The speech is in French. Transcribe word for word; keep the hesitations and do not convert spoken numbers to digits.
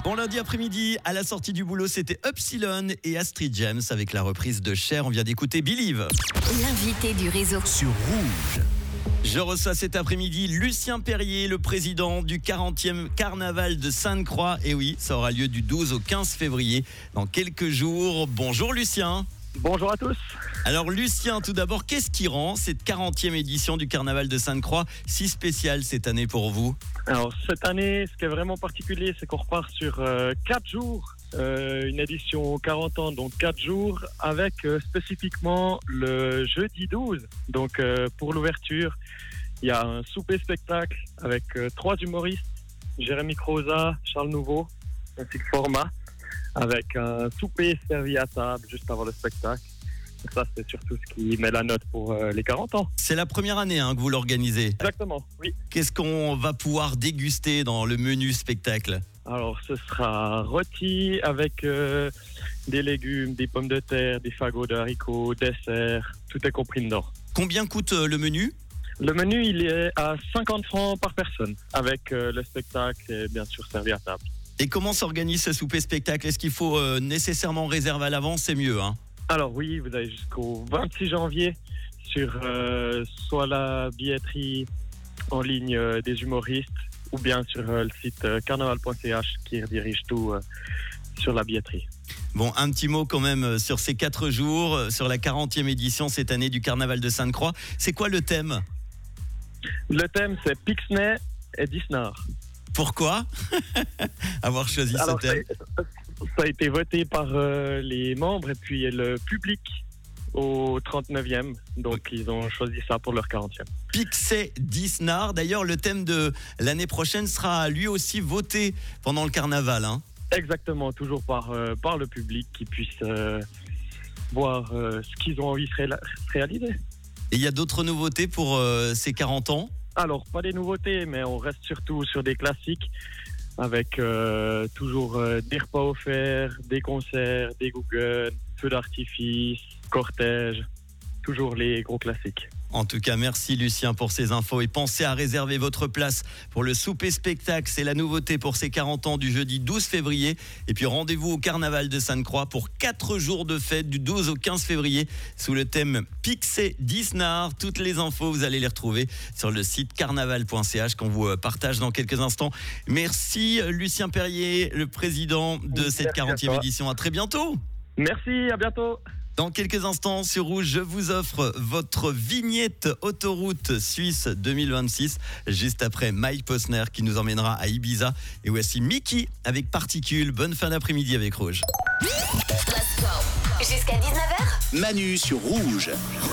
Bon lundi après-midi, à la sortie du boulot, c'était Upsilon et Astrid James avec la reprise de Cher. On vient d'écouter Believe. L'invité du réseau Sur Rouge. Je reçois cet après-midi Lucien Perrier, le président du quarantième carnaval de Sainte-Croix. Et oui, ça aura lieu du douze au quinze février, dans quelques jours. Bonjour Lucien. Bonjour à tous. Alors Lucien, tout d'abord, qu'est-ce qui rend cette quarantième édition du carnaval de Sainte-Croix si spéciale cette année pour vous ? Alors cette année, ce qui est vraiment particulier, c'est qu'on repart sur euh, quatre jours, euh, une édition quarante ans, donc quatre jours, avec euh, spécifiquement le jeudi douze. Donc euh, pour l'ouverture, il y a un souper-spectacle avec euh, trois humoristes, Jérémy Croza, Charles Nouveau, ainsi que Format, avec un souper servi à table juste avant le spectacle. Donc ça, c'est surtout ce qui met la note pour euh, les quarante ans. C'est la première année hein, que vous l'organisez. Exactement, oui. Qu'est-ce qu'on va pouvoir déguster dans le menu spectacle ? Alors, ce sera rôti avec euh, des légumes, des pommes de terre, des fagots de haricots, dessert, tout est compris dedans. Combien coûte euh, le menu ? Le menu, il est à cinquante francs par personne, avec euh, le spectacle et bien sûr servi à table. Et comment s'organise ce souper-spectacle ? Est-ce qu'il faut euh, nécessairement réserver à l'avance ? C'est mieux, hein ? Alors oui, vous avez jusqu'au vingt-six janvier sur euh, soit la billetterie en ligne euh, des humoristes ou bien sur euh, le site euh, carnaval point c h qui redirige tout euh, sur la billetterie. Bon, un petit mot quand même sur ces quatre jours, sur la quarantième édition cette année du carnaval de Sainte-Croix. C'est quoi le thème ? Le thème, c'est Pixney et Disnard. Pourquoi avoir choisi Alors, ce thème ? ça, ça a été voté par euh, les membres et puis le public au trente-neuvième. Donc, ils ont choisi ça pour leur quarantième. Pixé Disnard. D'ailleurs, le thème de l'année prochaine sera lui aussi voté pendant le carnaval. Hein. Exactement, toujours par, euh, par le public qui puisse euh, voir euh, ce qu'ils ont envie de ré- réaliser. Et il y a d'autres nouveautés pour euh, ces quarante ans ? Alors, pas des nouveautés, mais on reste surtout sur des classiques avec euh, toujours euh, des repas offerts, des concerts, des Google, feux d'artifice, cortège, toujours les gros classiques. En tout cas, merci Lucien pour ces infos et pensez à réserver votre place pour le souper spectacle. C'est la nouveauté pour ces quarante ans du jeudi douze février. Et puis rendez-vous au carnaval de Sainte-Croix pour quatre jours de fête du douze au quinze février sous le thème Pixé Disnard. Toutes les infos, vous allez les retrouver sur le site carnaval point c h qu'on vous partage dans quelques instants. Merci Lucien Perrier, le président de cette Merci quarantième à édition. À très bientôt. Merci, à bientôt. Dans quelques instants sur Rouge, je vous offre votre vignette autoroute suisse deux mille vingt-six, juste après Mike Posner qui nous emmènera à Ibiza. Et voici Mickey avec Particules. Bonne fin d'après-midi avec Rouge. Jusqu'à dix-neuf heures Manu sur Rouge.